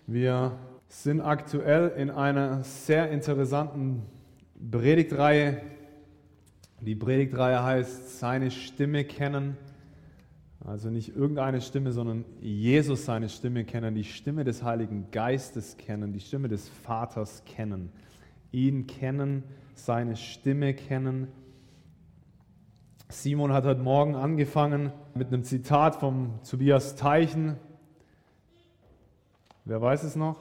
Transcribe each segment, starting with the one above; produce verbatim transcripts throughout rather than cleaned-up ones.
Wir sind aktuell in einer sehr interessanten Predigtreihe. Die Predigtreihe heißt Seine Stimme kennen. Also nicht irgendeine Stimme, sondern Jesus seine Stimme kennen, die Stimme des Heiligen Geistes kennen, die Stimme des Vaters kennen. Ihn kennen, seine Stimme kennen. Simon hat heute Morgen angefangen mit einem Zitat vom Tobias Teichen. Wer weiß es noch?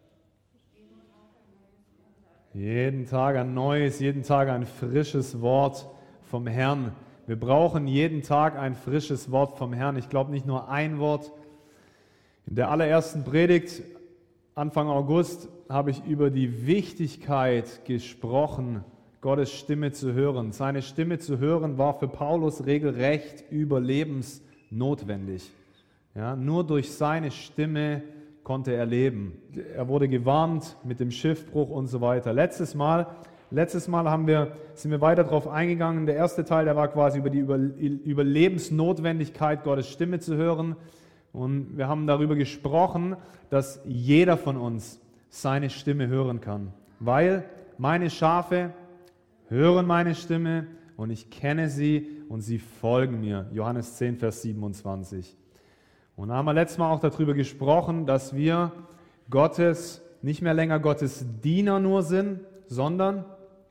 Jeden Tag ein neues, jeden Tag ein frisches Wort vom Herrn. Wir brauchen jeden Tag ein frisches Wort vom Herrn. Ich glaube nicht nur ein Wort. In der allerersten Predigt, Anfang August, habe ich über die Wichtigkeit gesprochen, Gottes Stimme zu hören. Seine Stimme zu hören war für Paulus regelrecht überlebensnotwendig. Ja, nur durch seine Stimme konnte er leben. Er wurde gewarnt mit dem Schiffbruch und so weiter. Letztes Mal, letztes Mal haben wir, sind wir weiter darauf eingegangen. Der erste Teil, der war quasi über die Überlebensnotwendigkeit, Gottes Stimme zu hören. Und wir haben darüber gesprochen, dass jeder von uns seine Stimme hören kann. Weil meine Schafe hören meine Stimme und ich kenne sie und sie folgen mir. Johannes zehn, Vers siebenundzwanzig. Und da haben wir letztes Mal auch darüber gesprochen, dass wir Gottes, nicht mehr länger Gottes Diener nur sind, sondern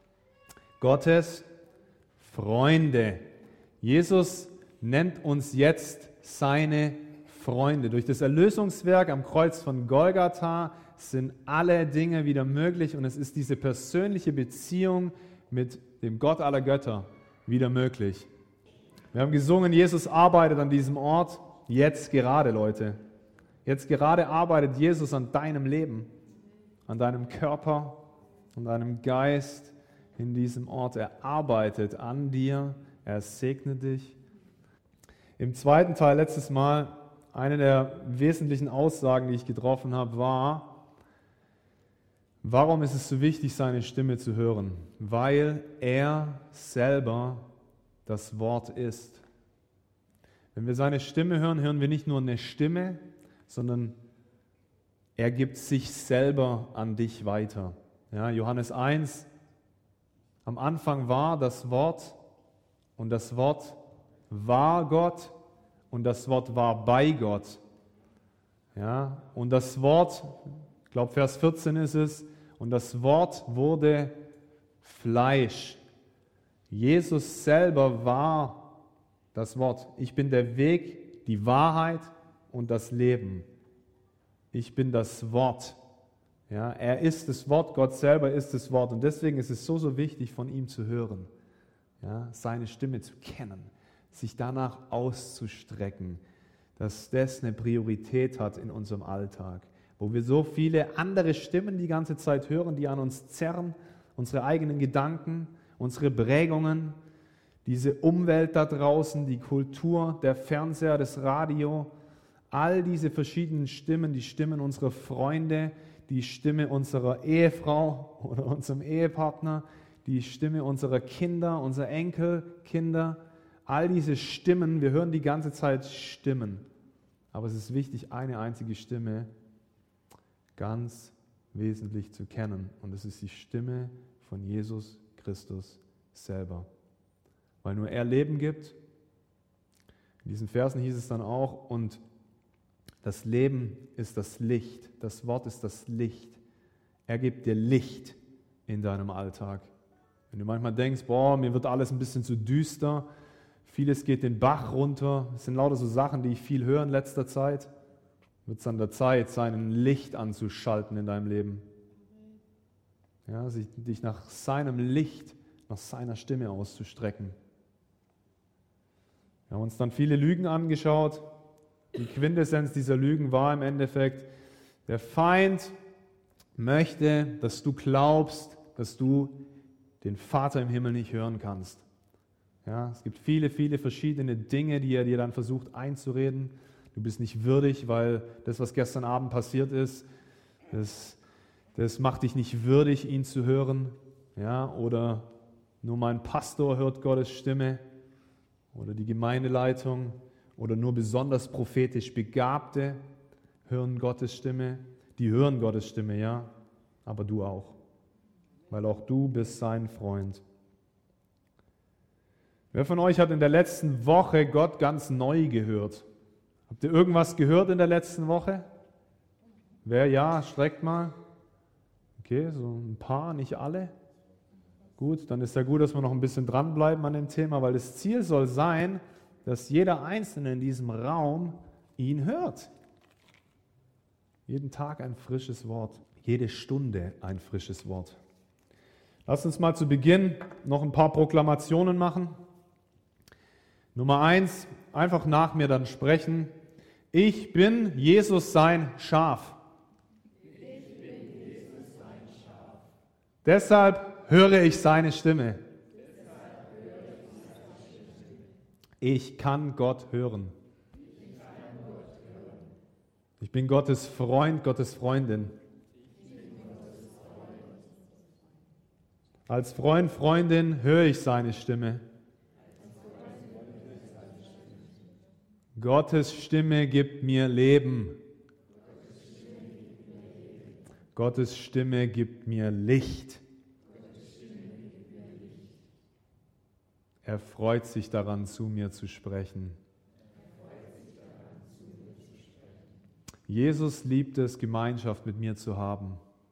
Gottes Freunde. Jesus nennt uns jetzt seine Freunde. Durch das Erlösungswerk am Kreuz von Golgatha sind alle Dinge wieder möglich und es ist diese persönliche Beziehung mit dem Gott aller Götter wieder möglich. Wir haben gesungen, Jesus arbeitet an diesem Ort. Jetzt gerade, Leute. Jetzt gerade arbeitet Jesus an deinem Leben, an deinem Körper, an deinem Geist in diesem Ort. Er arbeitet an dir, er segnet dich. Im zweiten Teil letztes Mal, eine der wesentlichen Aussagen, die ich getroffen habe, war, warum ist es so wichtig, seine Stimme zu hören? Weil er selber das Wort ist. Wenn wir seine Stimme hören, hören wir nicht nur eine Stimme, sondern er gibt sich selber an dich weiter. Ja, Johannes eins, am Anfang war das Wort und das Wort war Gott und das Wort war bei Gott. Ja, und das Wort, ich glaube Vers vierzehn ist es, und das Wort wurde Fleisch. Jesus selber war das Wort. Ich bin der Weg, die Wahrheit und das Leben. Ich bin das Wort. Ja, er ist das Wort, Gott selber ist das Wort. Und deswegen ist es so, so wichtig, von ihm zu hören. Ja, seine Stimme zu kennen, sich danach auszustrecken, dass das eine Priorität hat in unserem Alltag. Wo wir so viele andere Stimmen die ganze Zeit hören, die an uns zerren, unsere eigenen Gedanken, unsere Prägungen, diese Umwelt da draußen, die Kultur, der Fernseher, das Radio, all diese verschiedenen Stimmen, die Stimmen unserer Freunde, die Stimme unserer Ehefrau oder unserem Ehepartner, die Stimme unserer Kinder, unserer Enkelkinder, all diese Stimmen, wir hören die ganze Zeit Stimmen. Aber es ist wichtig, eine einzige Stimme ganz wesentlich zu kennen. Und das ist die Stimme von Jesus Christus selber. Weil nur er Leben gibt. In diesen Versen hieß es dann auch, und das Leben ist das Licht. Das Wort ist das Licht. Er gibt dir Licht in deinem Alltag. Wenn du manchmal denkst, boah, mir wird alles ein bisschen zu düster, vieles geht den Bach runter, das sind lauter so Sachen, die ich viel höre in letzter Zeit, wird es an der Zeit sein, ein Licht anzuschalten in deinem Leben. Ja, sich, dich nach seinem Licht, nach seiner Stimme auszustrecken. Wir haben uns dann viele Lügen angeschaut. Die Quintessenz dieser Lügen war im Endeffekt, der Feind möchte, dass du glaubst, dass du den Vater im Himmel nicht hören kannst. Ja, es gibt viele, viele verschiedene Dinge, die er dir dann versucht einzureden. Du bist nicht würdig, weil das, was gestern Abend passiert ist, das, das macht dich nicht würdig, ihn zu hören. Ja, oder nur mein Pastor hört Gottes Stimme. Oder die Gemeindeleitung oder nur besonders prophetisch Begabte hören Gottes Stimme. die hören Gottes Stimme, ja, aber du auch, weil auch du bist sein Freund. Wer von euch hat in der letzten Woche Gott ganz neu gehört? Habt ihr irgendwas gehört in der letzten Woche? Wer ja, streckt mal. Okay, so ein paar, nicht alle. Gut, dann ist ja gut, dass wir noch ein bisschen dranbleiben an dem Thema, weil das Ziel soll sein, dass jeder Einzelne in diesem Raum ihn hört. Jeden Tag ein frisches Wort, jede Stunde ein frisches Wort. Lass uns mal zu Beginn noch ein paar Proklamationen machen. Nummer eins, einfach nach mir dann sprechen. Ich bin Jesus sein Schaf. Ich bin Jesus sein Schaf. Deshalb höre ich seine Stimme. Deshalb höre ich seine Stimme. Ich kann Gott hören. Ich kann Gott hören. Ich bin Gottes Freund, Gottes Freundin. Ich bin Gottes Freund. Als Freund, Freundin höre ich seine Stimme. Gottes Stimme gibt mir Leben. Gottes Stimme gibt mir Licht. Er freut sich daran, zu mir zu sprechen. Jesus liebt es, Gemeinschaft mit mir zu haben.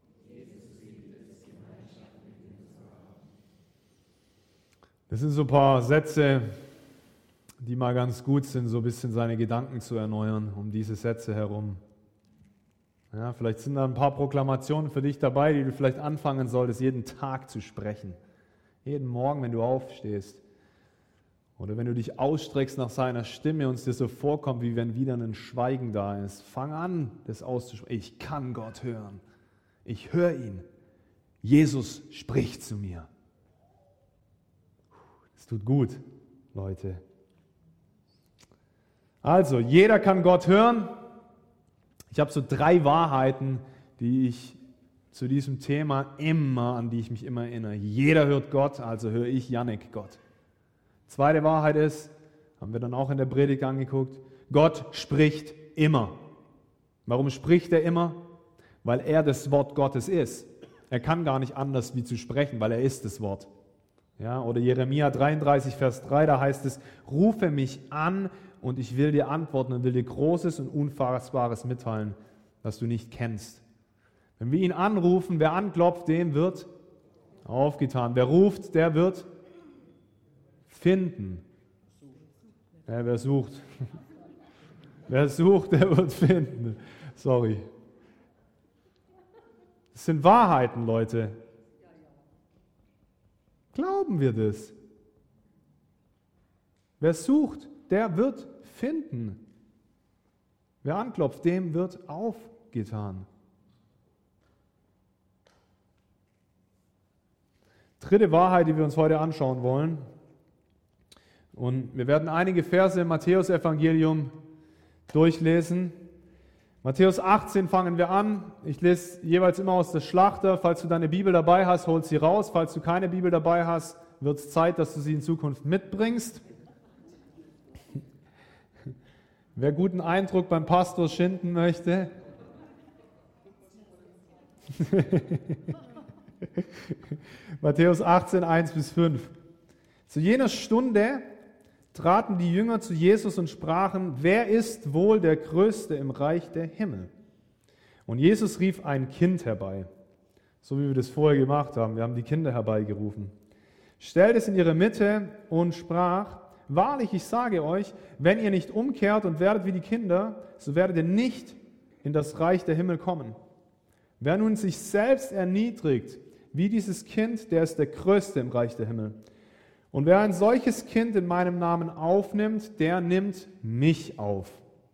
Das sind so ein paar Sätze, die mal ganz gut sind, so ein bisschen seine Gedanken zu erneuern, um diese Sätze herum. Ja, vielleicht sind da ein paar Proklamationen für dich dabei, die du vielleicht anfangen solltest, jeden Tag zu sprechen. Jeden Morgen, wenn du aufstehst. Oder wenn du dich ausstreckst nach seiner Stimme und es dir so vorkommt, wie wenn wieder ein Schweigen da ist. Fang an, das auszusprechen. Ich kann Gott hören. Ich höre ihn. Jesus spricht zu mir. Das tut gut, Leute. Also, jeder kann Gott hören. Ich habe so drei Wahrheiten, die ich zu diesem Thema immer, an die ich mich immer erinnere. Jeder hört Gott, also höre ich, Jannik, Gott. Zweite Wahrheit ist, haben wir dann auch in der Predigt angeguckt, Gott spricht immer. Warum spricht er immer? Weil er das Wort Gottes ist. Er kann gar nicht anders wie zu sprechen, weil er ist das Wort. Ja, oder Jeremia dreiunddreißig, Vers drei, da heißt es, rufe mich an und ich will dir antworten und will dir Großes und Unfassbares mitteilen, das du nicht kennst. Wenn wir ihn anrufen, wer anklopft, dem wird aufgetan. Wer ruft, der wird finden. Ja, wer sucht? Wer sucht, der wird finden. Sorry. Das sind Wahrheiten, Leute. Glauben wir das? Wer sucht, der wird finden. Wer anklopft, dem wird aufgetan. Dritte Wahrheit, die wir uns heute anschauen wollen. Und wir werden einige Verse im Matthäus-Evangelium durchlesen. Matthäus achtzehn fangen wir an. Ich lese jeweils immer aus der Schlachter. Falls du deine Bibel dabei hast, hol sie raus. Falls du keine Bibel dabei hast, wird es Zeit, dass du sie in Zukunft mitbringst. Wer guten Eindruck beim Pastor schinden möchte. Matthäus achtzehn, eins bis fünf. Zu jener Stunde traten die Jünger zu Jesus und sprachen, wer ist wohl der Größte im Reich der Himmel? Und Jesus rief ein Kind herbei, so wie wir das vorher gemacht haben. Wir haben die Kinder herbeigerufen. Stellte es in ihre Mitte und sprach, wahrlich, ich sage euch, wenn ihr nicht umkehrt und werdet wie die Kinder, so werdet ihr nicht in das Reich der Himmel kommen. Wer nun sich selbst erniedrigt, wie dieses Kind, der ist der Größte im Reich der Himmel. Und wer ein solches Kind in meinem Namen aufnimmt, der nimmt mich auf.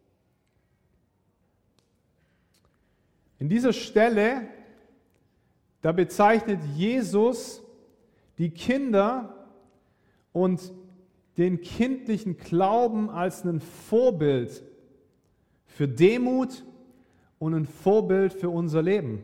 In dieser Stelle, da bezeichnet Jesus die Kinder und den kindlichen Glauben als ein Vorbild für Demut und ein Vorbild für unser Leben.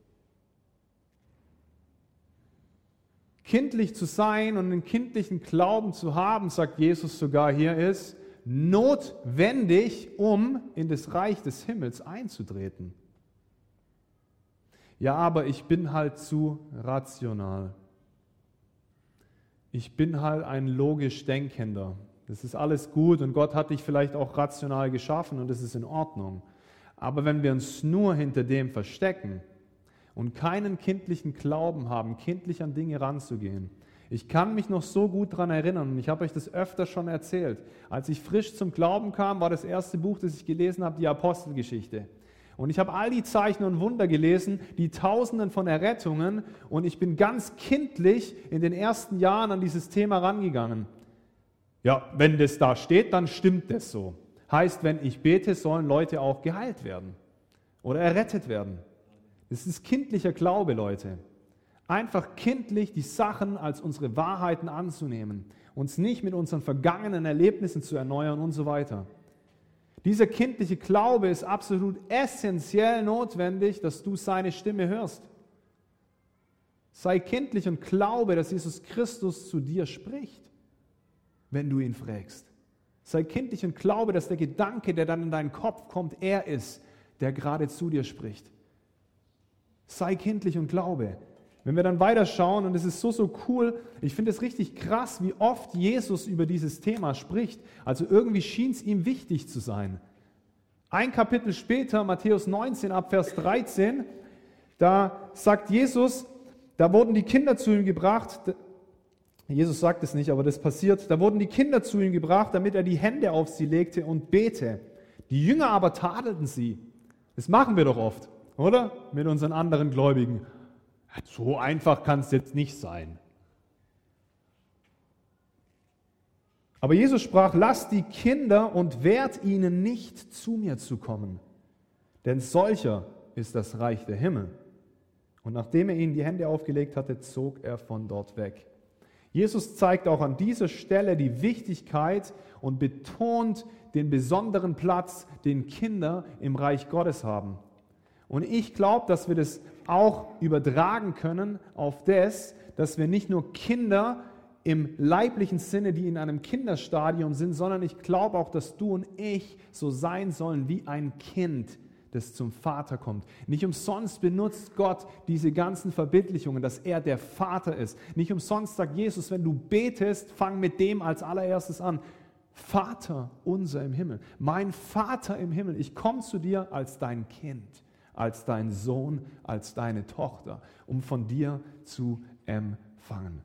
Kindlich zu sein und einen kindlichen Glauben zu haben, sagt Jesus sogar hier, ist notwendig, um in das Reich des Himmels einzutreten. Ja, aber ich bin halt zu rational. Ich bin halt ein logisch Denkender. Das ist alles gut und Gott hat dich vielleicht auch rational geschaffen und das ist in Ordnung. Aber wenn wir uns nur hinter dem verstecken und keinen kindlichen Glauben haben, kindlich an Dinge ranzugehen. Ich kann mich noch so gut daran erinnern und ich habe euch das öfter schon erzählt. Als ich frisch zum Glauben kam, war das erste Buch, das ich gelesen habe, die Apostelgeschichte. Und ich habe all die Zeichen und Wunder gelesen, die Tausenden von Errettungen und ich bin ganz kindlich in den ersten Jahren an dieses Thema rangegangen. Ja, wenn das da steht, dann stimmt das so. Heißt, wenn ich bete, sollen Leute auch geheilt werden oder errettet werden. Das ist kindlicher Glaube, Leute. Einfach kindlich die Sachen als unsere Wahrheiten anzunehmen, uns nicht mit unseren vergangenen Erlebnissen zu erneuern und so weiter. Dieser kindliche Glaube ist absolut essentiell notwendig, dass du seine Stimme hörst. Sei kindlich und glaube, dass Jesus Christus zu dir spricht, wenn du ihn fragst. Sei kindlich und glaube, dass der Gedanke, der dann in deinen Kopf kommt, er ist, der gerade zu dir spricht. Sei kindlich und glaube. Wenn wir dann weiterschauen, und es ist so, so cool, ich finde es richtig krass, wie oft Jesus über dieses Thema spricht. Also irgendwie schien es ihm wichtig zu sein. Ein Kapitel später, Matthäus neunzehn, ab Vers dreizehn, da sagt Jesus, da wurden die Kinder zu ihm gebracht, Jesus sagt es nicht, aber das passiert, da wurden die Kinder zu ihm gebracht, damit er die Hände auf sie legte und bete. Die Jünger aber tadelten sie. Das machen wir doch oft, oder? Mit unseren anderen Gläubigen. So einfach kann es jetzt nicht sein. Aber Jesus sprach, lasst die Kinder und wehrt ihnen nicht, zu mir zu kommen. Denn solcher ist das Reich der Himmel. Und nachdem er ihnen die Hände aufgelegt hatte, zog er von dort weg. Jesus zeigt auch an dieser Stelle die Wichtigkeit und betont den besonderen Platz, den Kinder im Reich Gottes haben. Und ich glaube, dass wir das auch übertragen können auf das, dass wir nicht nur Kinder im leiblichen Sinne, die in einem Kinderstadium sind, sondern ich glaube auch, dass du und ich so sein sollen wie ein Kind, das zum Vater kommt. Nicht umsonst benutzt Gott diese ganzen Verbildlichungen, dass er der Vater ist. Nicht umsonst sagt Jesus, wenn du betest, fang mit dem als allererstes an. Vater unser im Himmel, mein Vater im Himmel, ich komme zu dir als dein Kind, als dein Sohn, als deine Tochter, um von dir zu empfangen.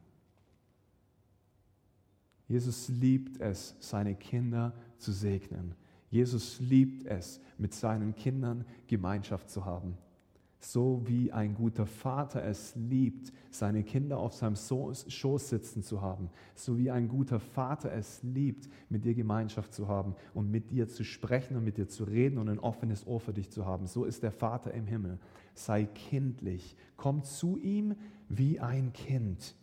Jesus liebt es, seine Kinder zu segnen. Jesus liebt es, mit seinen Kindern Gemeinschaft zu haben. So wie ein guter Vater es liebt, seine Kinder auf seinem Schoß sitzen zu haben. So wie ein guter Vater es liebt, mit dir Gemeinschaft zu haben und mit dir zu sprechen und mit dir zu reden und ein offenes Ohr für dich zu haben. So ist der Vater im Himmel. Sei kindlich. Komm zu ihm wie ein Kind.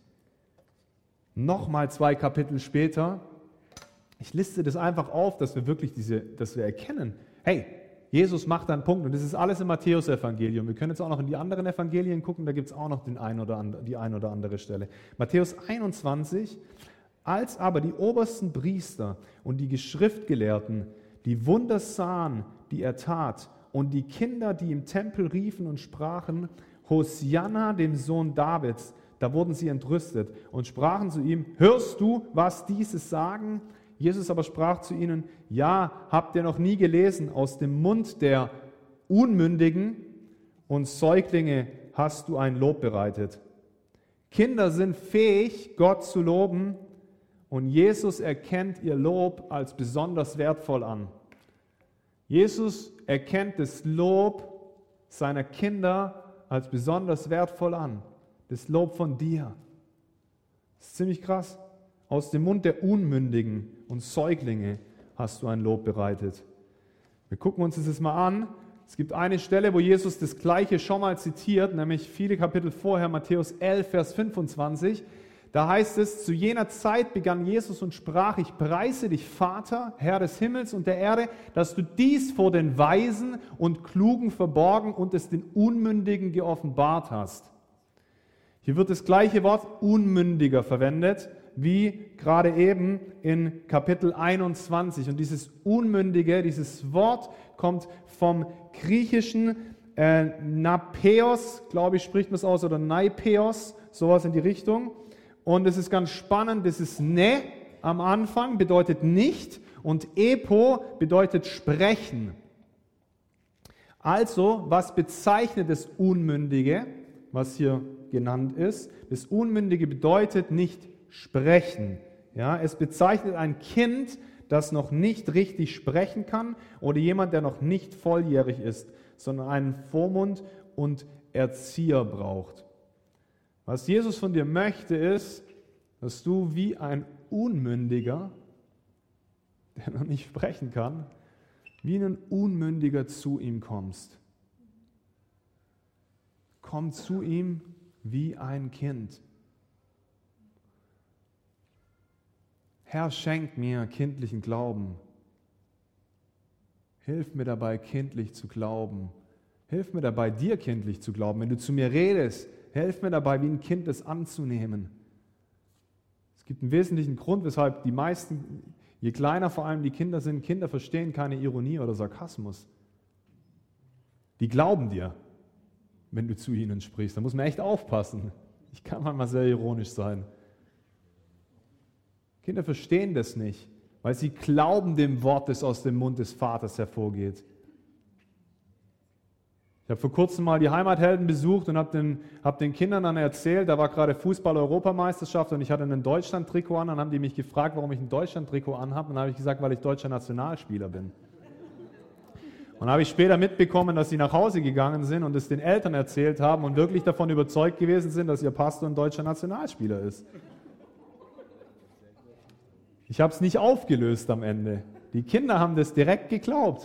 Nochmal zwei Kapitel später. Ich liste das einfach auf, dass wir wirklich diese, dass wir erkennen, hey, Jesus macht einen Punkt und das ist alles im Matthäus-Evangelium. Wir können jetzt auch noch in die anderen Evangelien gucken, da gibt es auch noch den ein oder andere, die ein oder andere Stelle. Matthäus einundzwanzig, als aber die obersten Priester und die Schriftgelehrten die Wunder sahen, die er tat, und die Kinder, die im Tempel riefen und sprachen, Hosianna, dem Sohn Davids, da wurden sie entrüstet und sprachen zu ihm, hörst du, was diese sagen? Jesus aber sprach zu ihnen, ja, habt ihr noch nie gelesen, aus dem Mund der Unmündigen und Säuglinge hast du ein Lob bereitet. Kinder sind fähig, Gott zu loben und Jesus erkennt ihr Lob als besonders wertvoll an. Jesus erkennt das Lob seiner Kinder als besonders wertvoll an. Das Lob von dir. Das ist ziemlich krass. Aus dem Mund der Unmündigen und Säuglinge hast du ein Lob bereitet. Wir gucken uns das jetzt mal an. Es gibt eine Stelle, wo Jesus das Gleiche schon mal zitiert, nämlich viele Kapitel vorher, Matthäus elf, Vers fünfundzwanzig. Da heißt es, zu jener Zeit begann Jesus und sprach, ich preise dich, Vater, Herr des Himmels und der Erde, dass du dies vor den Weisen und Klugen verborgen und es den Unmündigen geoffenbart hast. Hier wird das gleiche Wort Unmündiger verwendet, wie gerade eben in Kapitel einundzwanzig. Und dieses Unmündige, dieses Wort kommt vom Griechischen Äh, Napeos, glaube ich, spricht man es aus, oder Naipeos, sowas in die Richtung. Und es ist ganz spannend, das ist Ne am Anfang, bedeutet nicht, und Epo bedeutet sprechen. Also, was bezeichnet das Unmündige, was hier genannt ist? Das Unmündige bedeutet nicht sprechen. Ja, es bezeichnet ein Kind, das noch nicht richtig sprechen kann, oder jemand, der noch nicht volljährig ist, sondern einen Vormund und Erzieher braucht. Was Jesus von dir möchte, ist, dass du wie ein Unmündiger, der noch nicht sprechen kann, wie ein Unmündiger zu ihm kommst. Komm zu ihm wie ein Kind. Herr, schenk mir kindlichen Glauben. Hilf mir dabei, kindlich zu glauben. Hilf mir dabei, dir kindlich zu glauben. Wenn du zu mir redest, hilf mir dabei, wie ein Kind das anzunehmen. Es gibt einen wesentlichen Grund, weshalb die meisten, je kleiner vor allem die Kinder sind, Kinder verstehen keine Ironie oder Sarkasmus. Die glauben dir, wenn du zu ihnen sprichst. Da muss man echt aufpassen. Ich kann manchmal sehr ironisch sein. Kinder verstehen das nicht, weil sie glauben dem Wort, das aus dem Mund des Vaters hervorgeht. Ich habe vor kurzem mal die Heimathelden besucht und habe den, hab den Kindern dann erzählt, da war gerade Fußball-Europameisterschaft und ich hatte ein Deutschland-Trikot an. Dann haben die mich gefragt, warum ich ein Deutschland-Trikot anhabe. Und dann habe ich gesagt, weil ich deutscher Nationalspieler bin. Und dann habe ich später mitbekommen, dass sie nach Hause gegangen sind und es den Eltern erzählt haben und wirklich davon überzeugt gewesen sind, dass ihr Pastor ein deutscher Nationalspieler ist. Ich habe es nicht aufgelöst am Ende. Die Kinder haben das direkt geglaubt.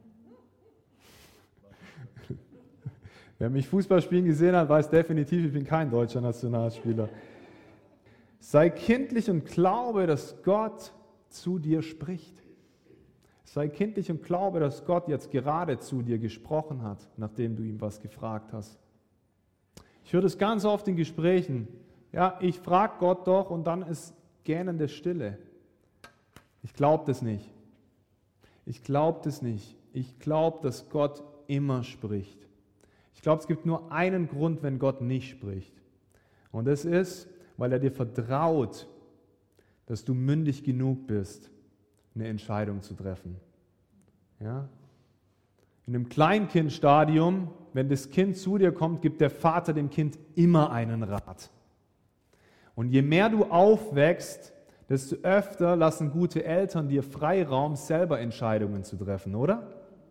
Wer mich Fußball spielen gesehen hat, weiß definitiv, ich bin kein deutscher Nationalspieler. Sei kindlich und glaube, dass Gott zu dir spricht. Sei kindlich und glaube, dass Gott jetzt gerade zu dir gesprochen hat, nachdem du ihm was gefragt hast. Ich höre das ganz oft in Gesprächen. Ja, ich frage Gott doch und dann ist gähnende Stille. Ich glaube das nicht. Ich glaube das nicht. Ich glaube, dass Gott immer spricht. Ich glaube, es gibt nur einen Grund, wenn Gott nicht spricht. Und das ist, weil er dir vertraut, dass du mündig genug bist, eine Entscheidung zu treffen. Ja? In einem Kleinkindstadium, wenn das Kind zu dir kommt, gibt der Vater dem Kind immer einen Rat. Und je mehr du aufwächst, desto öfter lassen gute Eltern dir Freiraum, selber Entscheidungen zu treffen, oder?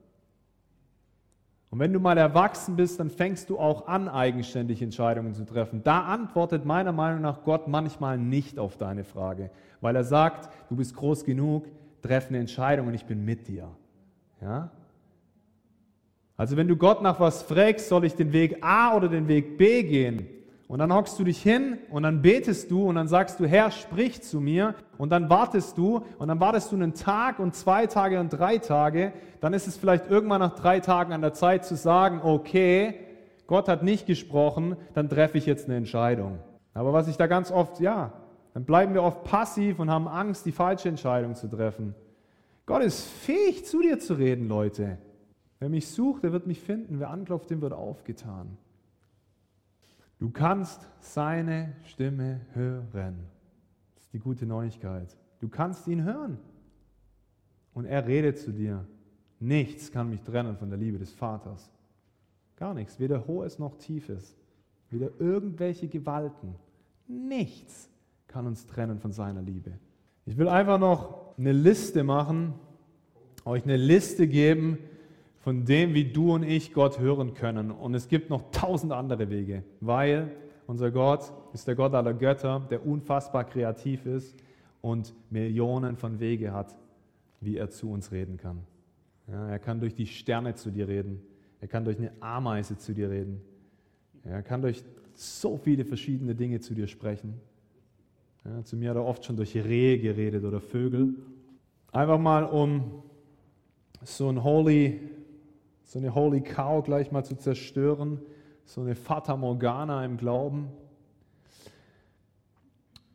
Und wenn du mal erwachsen bist, dann fängst du auch an, eigenständig Entscheidungen zu treffen. Da antwortet meiner Meinung nach Gott manchmal nicht auf deine Frage, weil er sagt, du bist groß genug, treff eine Entscheidung und ich bin mit dir. Ja? Also wenn du Gott nach was fragst, soll ich den Weg A oder den Weg B gehen? Und dann hockst du dich hin und dann betest du und dann sagst du, Herr, sprich zu mir. Und dann wartest du und dann wartest du einen Tag und zwei Tage und drei Tage. Dann ist es vielleicht irgendwann nach drei Tagen an der Zeit zu sagen, okay, Gott hat nicht gesprochen, dann treffe ich jetzt eine Entscheidung. Aber was ich da ganz oft, ja, dann bleiben wir oft passiv und haben Angst, die falsche Entscheidung zu treffen. Gott ist fähig, zu dir zu reden, Leute. Wer mich sucht, der wird mich finden. Wer anklopft, dem wird aufgetan. Du kannst seine Stimme hören. Das ist die gute Neuigkeit. Du kannst ihn hören. Und er redet zu dir. Nichts kann mich trennen von der Liebe des Vaters. Gar nichts, weder Hohes noch Tiefes. Weder irgendwelche Gewalten. Nichts kann uns trennen von seiner Liebe. Ich will einfach noch eine Liste machen, euch eine Liste geben, von dem, wie du und ich Gott hören können. Und es gibt noch tausend andere Wege, weil unser Gott ist der Gott aller Götter, der unfassbar kreativ ist und Millionen von Wege hat, wie er zu uns reden kann. Ja, er kann durch die Sterne zu dir reden. Er kann durch eine Ameise zu dir reden. Er kann durch so viele verschiedene Dinge zu dir sprechen. Ja, zu mir hat er oft schon durch Rehe geredet oder Vögel. Einfach mal, um so ein Holy... so eine Holy Cow gleich mal zu zerstören, so eine Fata Morgana im Glauben.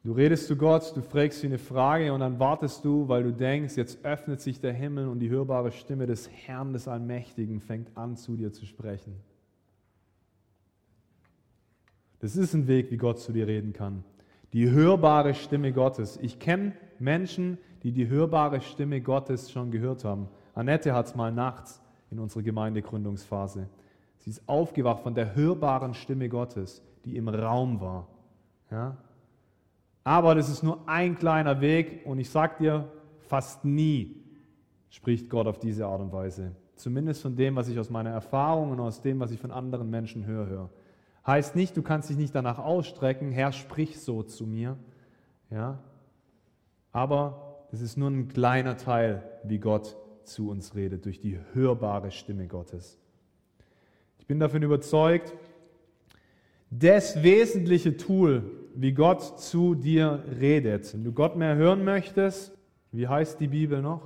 Du redest zu Gott, du fragst ihn eine Frage und dann wartest du, weil du denkst, jetzt öffnet sich der Himmel und die hörbare Stimme des Herrn, des Allmächtigen, fängt an, zu dir zu sprechen. Das ist ein Weg, wie Gott zu dir reden kann. Die hörbare Stimme Gottes. Ich kenne Menschen, die die hörbare Stimme Gottes schon gehört haben. Annette hat es mal nachts in unserer Gemeindegründungsphase. Sie ist aufgewacht von der hörbaren Stimme Gottes, die im Raum war. Ja? Aber das ist nur ein kleiner Weg und ich sage dir, fast nie spricht Gott auf diese Art und Weise. Zumindest von dem, was ich aus meiner Erfahrung und aus dem, was ich von anderen Menschen höre. höre. Heißt nicht, du kannst dich nicht danach ausstrecken, Herr, sprich so zu mir. Ja? Aber das ist nur ein kleiner Teil, wie Gott zu uns redet, durch die hörbare Stimme Gottes. Ich bin davon überzeugt, das wesentliche Tool, wie Gott zu dir redet. Wenn du Gott mehr hören möchtest, wie heißt die Bibel noch?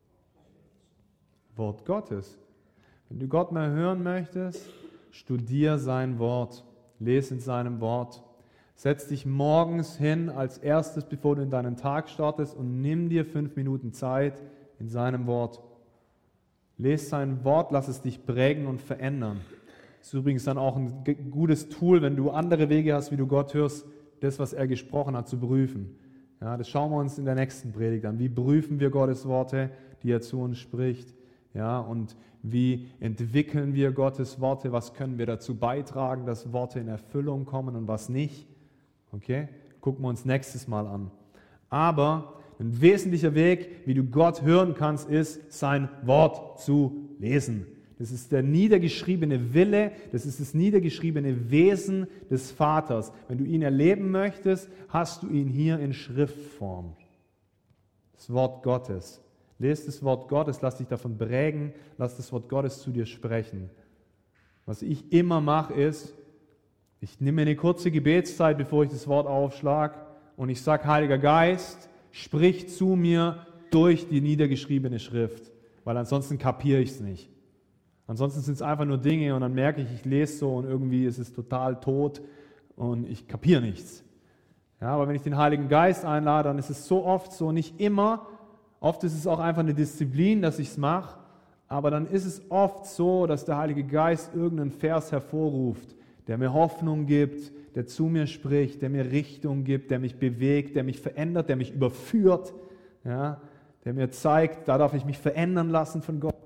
Wort Gottes. Wenn du Gott mehr hören möchtest, studier sein Wort, lese in seinem Wort. Setz dich morgens hin als erstes, bevor du in deinen Tag startest und nimm dir fünf Minuten Zeit in seinem Wort. Lese sein Wort, lass es dich prägen und verändern. Das ist übrigens dann auch ein gutes Tool, wenn du andere Wege hast, wie du Gott hörst, das, was er gesprochen hat, zu prüfen. Ja, das schauen wir uns in der nächsten Predigt an. Wie prüfen wir Gottes Worte, die er zu uns spricht? Ja, und wie entwickeln wir Gottes Worte? Was können wir dazu beitragen, dass Worte in Erfüllung kommen und was nicht? Okay, gucken wir uns nächstes Mal an. Aber ein wesentlicher Weg, wie du Gott hören kannst, ist, sein Wort zu lesen. Das ist der niedergeschriebene Wille, das ist das niedergeschriebene Wesen des Vaters. Wenn du ihn erleben möchtest, hast du ihn hier in Schriftform. Das Wort Gottes. Lest das Wort Gottes, lass dich davon prägen, lass das Wort Gottes zu dir sprechen. Was ich immer mache ist, ich nehme mir eine kurze Gebetszeit, bevor ich das Wort aufschlage und ich sage, Heiliger Geist, sprich zu mir durch die niedergeschriebene Schrift, weil ansonsten kapiere ich es nicht. Ansonsten sind es einfach nur Dinge und dann merke ich, ich lese so und irgendwie ist es total tot und ich kapiere nichts. Ja, aber wenn ich den Heiligen Geist einlade, dann ist es so oft so, nicht immer, oft ist es auch einfach eine Disziplin, dass ich es mache, aber dann ist es oft so, dass der Heilige Geist irgendeinen Vers hervorruft, der mir Hoffnung gibt, der zu mir spricht, der mir Richtung gibt, der mich bewegt, der mich verändert, der mich überführt, ja, der mir zeigt, da darf ich mich verändern lassen von Gott.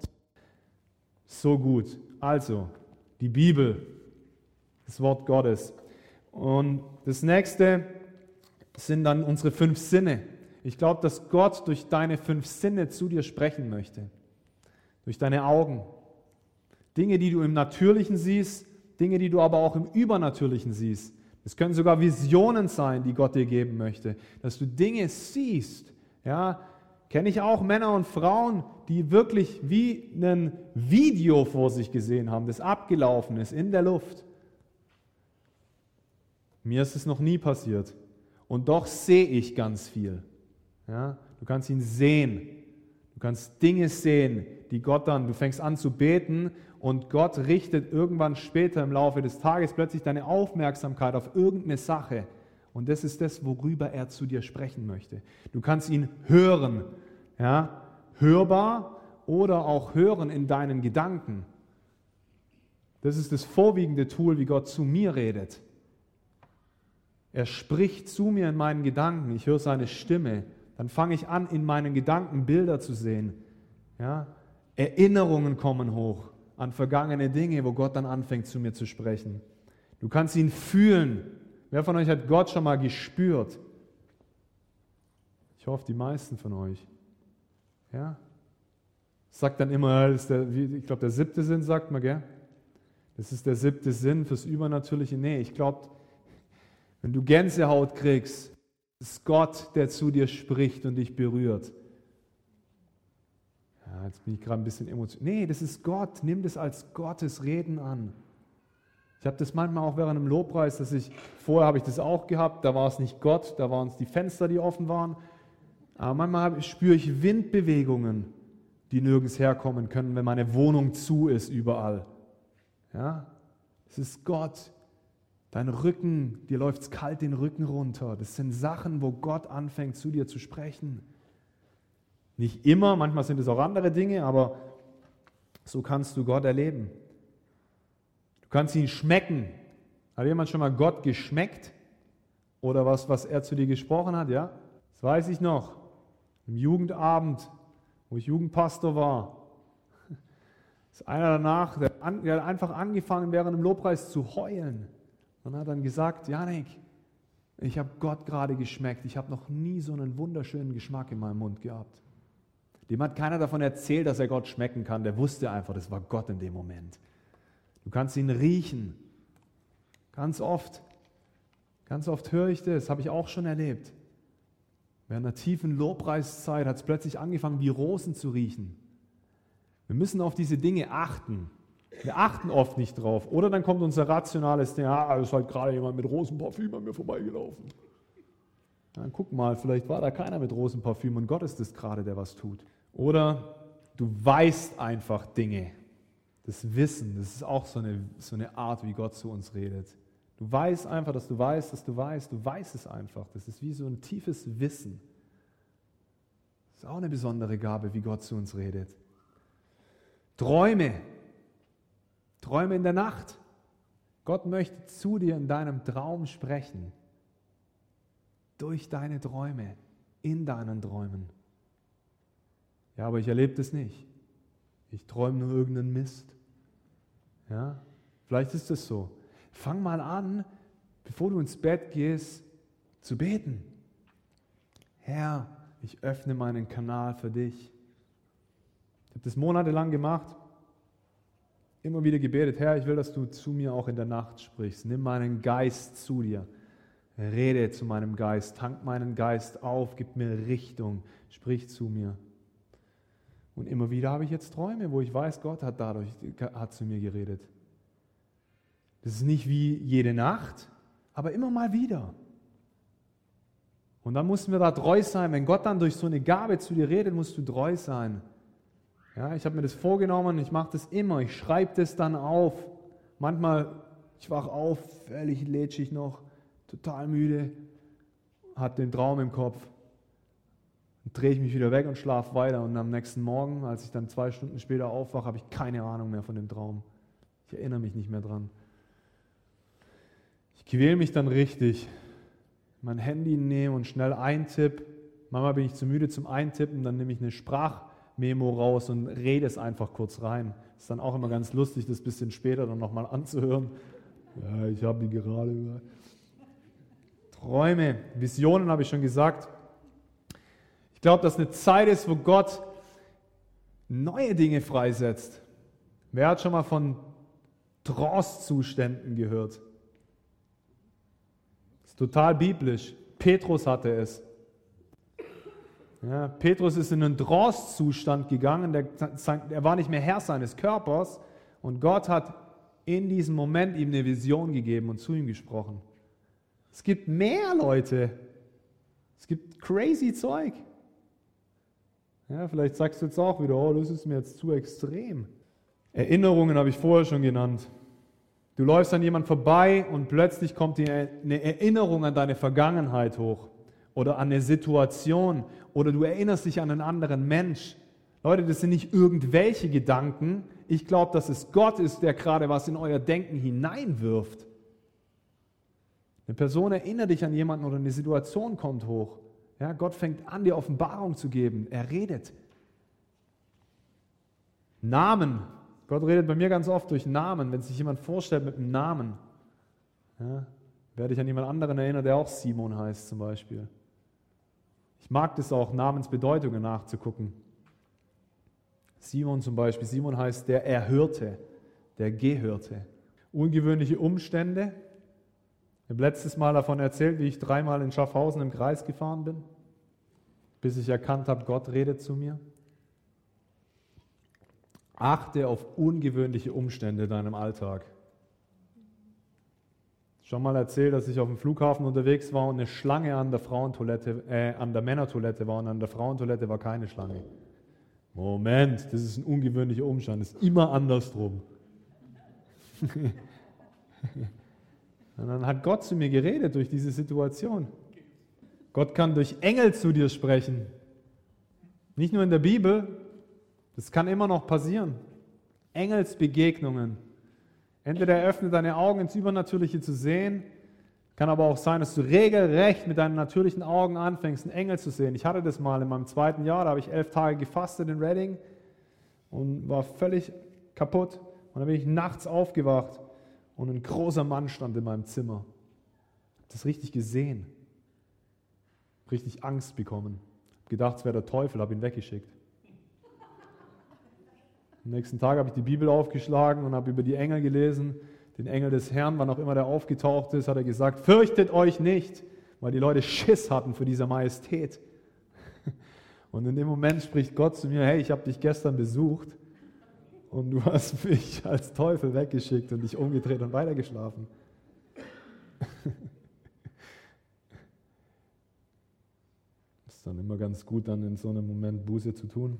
So gut. Also, die Bibel, das Wort Gottes. Und das nächste sind dann unsere fünf Sinne. Ich glaube, dass Gott durch deine fünf Sinne zu dir sprechen möchte. Durch deine Augen. Dinge, die du im Natürlichen siehst, Dinge, die du aber auch im Übernatürlichen siehst. Es können sogar Visionen sein, die Gott dir geben möchte. Dass du Dinge siehst, ja, kenne ich auch Männer und Frauen, die wirklich wie ein Video vor sich gesehen haben, das abgelaufen ist in der Luft. Mir ist es noch nie passiert. Und doch sehe ich ganz viel. Ja, du kannst ihn sehen. Du kannst Dinge sehen, die Gott dann, du fängst an zu beten und Gott richtet irgendwann später im Laufe des Tages plötzlich deine Aufmerksamkeit auf irgendeine Sache. Und das ist das, worüber er zu dir sprechen möchte. Du kannst ihn hören, ja, hörbar oder auch hören in deinen Gedanken. Das ist das vorwiegende Tool, wie Gott zu mir redet. Er spricht zu mir in meinen Gedanken, ich höre seine Stimme. Dann fange ich an, in meinen Gedanken Bilder zu sehen. Ja, Erinnerungen kommen hoch an vergangene Dinge, wo Gott dann anfängt, zu mir zu sprechen. Du kannst ihn fühlen. Wer von euch hat Gott schon mal gespürt? Ich hoffe, die meisten von euch. Ja? Sagt dann immer, das ist der, ich glaube, der siebte Sinn, sagt man, gell? Das ist der siebte Sinn fürs Übernatürliche. Nee, ich glaube, wenn du Gänsehaut kriegst, ist Gott, der zu dir spricht und dich berührt. Ja, jetzt bin ich gerade ein bisschen emotional. Nee, das ist Gott. Nimm das als Gottes Reden an. Ich habe das manchmal auch während dem Lobpreis, dass ich, vorher habe ich das auch gehabt, da war es nicht Gott, da waren es die Fenster, die offen waren. Aber manchmal spüre ich Windbewegungen, die nirgends herkommen können, wenn meine Wohnung zu ist überall. Ja, es ist Gott, Dein Rücken, dir läuft es kalt den Rücken runter. Das sind Sachen, wo Gott anfängt, zu dir zu sprechen. Nicht immer, manchmal sind es auch andere Dinge, aber so kannst du Gott erleben. Du kannst ihn schmecken. Hat jemand schon mal Gott geschmeckt? Oder was, was er zu dir gesprochen hat? Ja, das weiß ich noch. Im Jugendabend, wo ich Jugendpastor war, ist einer danach, der, an, der hat einfach angefangen, während dem Lobpreis zu heulen. Und hat dann gesagt, Janik, ich habe Gott gerade geschmeckt. Ich habe noch nie so einen wunderschönen Geschmack in meinem Mund gehabt. Dem hat keiner davon erzählt, dass er Gott schmecken kann. Der wusste einfach, das war Gott in dem Moment. Du kannst ihn riechen. Ganz oft. Ganz oft höre ich das, habe ich auch schon erlebt. Während einer tiefen Lobpreiszeit hat es plötzlich angefangen, wie Rosen zu riechen. Wir müssen auf diese Dinge achten. Wir achten oft nicht drauf. Oder dann kommt unser rationales Ding, ah, es ist halt gerade jemand mit Rosenparfüm an mir vorbeigelaufen. Dann guck mal, vielleicht war da keiner mit Rosenparfüm und Gott ist es gerade, der was tut. Oder du weißt einfach Dinge. Das Wissen, das ist auch so eine, so eine Art, wie Gott zu uns redet. Du weißt einfach, dass du weißt, dass du weißt, du weißt es einfach. Das ist wie so ein tiefes Wissen. Das ist auch eine besondere Gabe, wie Gott zu uns redet. Träume. Träume in der Nacht. Gott möchte zu dir in deinem Traum sprechen. Durch deine Träume, in deinen Träumen. Ja, aber ich erlebe das nicht. Ich träume nur irgendeinen Mist. Ja, vielleicht ist das so. Fang mal an, bevor du ins Bett gehst, zu beten. Herr, ich öffne meinen Kanal für dich. Ich habe das monatelang gemacht. Immer wieder gebetet, Herr, ich will, dass du zu mir auch in der Nacht sprichst. Nimm meinen Geist zu dir. Rede zu meinem Geist. Tank meinen Geist auf. Gib mir Richtung. Sprich zu mir. Und immer wieder habe ich jetzt Träume, wo ich weiß, Gott hat dadurch hat zu mir geredet. Das ist nicht wie jede Nacht, aber immer mal wieder. Und dann mussten wir da treu sein. Wenn Gott dann durch so eine Gabe zu dir redet, musst du treu sein. Ja, ich habe mir das vorgenommen, ich mache das immer, ich schreibe das dann auf. Manchmal, ich wache auf, völlig lätschig noch, total müde, habe den Traum im Kopf. Dann drehe ich mich wieder weg und schlafe weiter. Und am nächsten Morgen, als ich dann zwei Stunden später aufwache, habe ich keine Ahnung mehr von dem Traum. Ich erinnere mich nicht mehr dran. Ich quäle mich dann richtig. Mein Handy nehme und schnell eintippe. Manchmal bin ich zu müde zum Eintippen, dann nehme ich eine Sprachmemo raus und rede es einfach kurz rein. Ist dann auch immer ganz lustig, das ein bisschen später dann nochmal anzuhören. Ja, ich habe die gerade. Träume, Visionen habe ich schon gesagt. Ich glaube, dass eine Zeit ist, wo Gott neue Dinge freisetzt. Wer hat schon mal von Trance-Zuständen gehört? Das ist total biblisch. Petrus hatte es. Ja, Petrus ist in einen Trance-Zustand gegangen. Der, er war nicht mehr Herr seines Körpers. Und Gott hat in diesem Moment ihm eine Vision gegeben und zu ihm gesprochen. Es gibt mehr Leute. Es gibt crazy Zeug. Ja, vielleicht sagst du jetzt auch wieder, oh, das ist mir jetzt zu extrem. Erinnerungen habe ich vorher schon genannt. Du läufst an jemand vorbei und plötzlich kommt dir eine Erinnerung an deine Vergangenheit hoch oder an eine Situation oder du erinnerst dich an einen anderen Mensch. Leute, das sind nicht irgendwelche Gedanken. Ich glaube, dass es Gott ist, der gerade was in euer Denken hineinwirft. Eine Person erinnert dich an jemanden oder eine Situation kommt hoch. Ja, Gott fängt an, dir Offenbarung zu geben. Er redet. Namen. Gott redet bei mir ganz oft durch Namen. Wenn sich jemand vorstellt mit einem Namen, ja, werde ich an jemand anderen erinnern, der auch Simon heißt zum Beispiel. Ich mag das auch, Namensbedeutungen nachzugucken. Simon zum Beispiel. Simon heißt der Erhörte, der Gehörte. Ungewöhnliche Umstände. Ich habe letztes Mal davon erzählt, wie ich dreimal in Schaffhausen im Kreis gefahren bin, bis ich erkannt habe, Gott redet zu mir. Achte auf ungewöhnliche Umstände in deinem Alltag. Schon mal erzählt, dass ich auf dem Flughafen unterwegs war und eine Schlange an der Frauentoilette, äh, an der Männertoilette war und an der Frauentoilette war keine Schlange. Moment, das ist ein ungewöhnlicher Umstand, das ist immer andersrum. Und dann hat Gott zu mir geredet durch diese Situation. Gott kann durch Engel zu dir sprechen. Nicht nur in der Bibel, das kann immer noch passieren. Engelsbegegnungen. Entweder er öffnet deine Augen ins Übernatürliche zu sehen, kann aber auch sein, dass du regelrecht mit deinen natürlichen Augen anfängst, einen Engel zu sehen. Ich hatte das mal in meinem zweiten Jahr, da habe ich elf Tage gefastet in Reading und war völlig kaputt. Und dann bin ich nachts aufgewacht und ein großer Mann stand in meinem Zimmer. Ich habe das richtig gesehen. Richtig Angst bekommen. Ich habe gedacht, es wäre der Teufel, habe ihn weggeschickt. Am nächsten Tag habe ich die Bibel aufgeschlagen und habe über die Engel gelesen. Den Engel des Herrn, wann auch immer der aufgetaucht ist, hat er gesagt, fürchtet euch nicht, weil die Leute Schiss hatten vor dieser Majestät. Und in dem Moment spricht Gott zu mir, hey, ich habe dich gestern besucht und du hast mich als Teufel weggeschickt und dich umgedreht und weitergeschlafen. Das ist dann immer ganz gut, dann in so einem Moment Buße zu tun.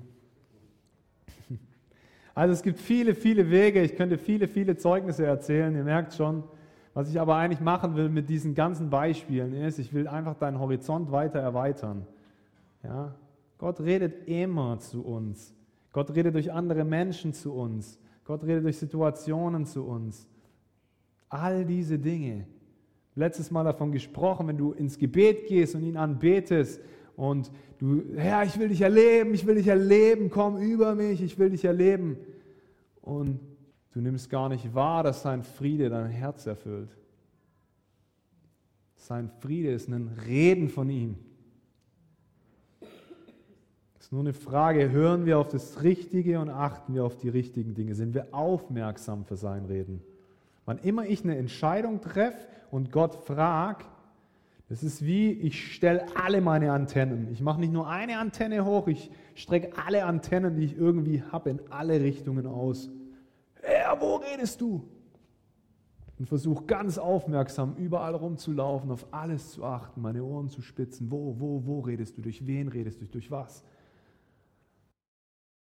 Also es gibt viele, viele Wege, ich könnte viele, viele Zeugnisse erzählen, ihr merkt schon. Was ich aber eigentlich machen will mit diesen ganzen Beispielen ist, ich will einfach deinen Horizont weiter erweitern. Ja? Gott redet immer zu uns. Gott redet durch andere Menschen zu uns. Gott redet durch Situationen zu uns. All diese Dinge. Letztes Mal davon gesprochen, wenn du ins Gebet gehst und ihn anbetest und du, Herr, ich will dich erleben, ich will dich erleben, komm über mich, ich will dich erleben. Und du nimmst gar nicht wahr, dass sein Friede dein Herz erfüllt. Sein Friede ist ein Reden von ihm. Es ist nur eine Frage, hören wir auf das Richtige und achten wir auf die richtigen Dinge? Sind wir aufmerksam für sein Reden? Wann immer ich eine Entscheidung treffe und Gott fragt, das ist wie, ich stelle alle meine Antennen. Ich mache nicht nur eine Antenne hoch, ich strecke alle Antennen, die ich irgendwie habe, in alle Richtungen aus. Herr, wo redest du? Und versuche ganz aufmerksam überall rumzulaufen, auf alles zu achten, meine Ohren zu spitzen. Wo, wo, wo redest du? Durch wen redest du? Durch was?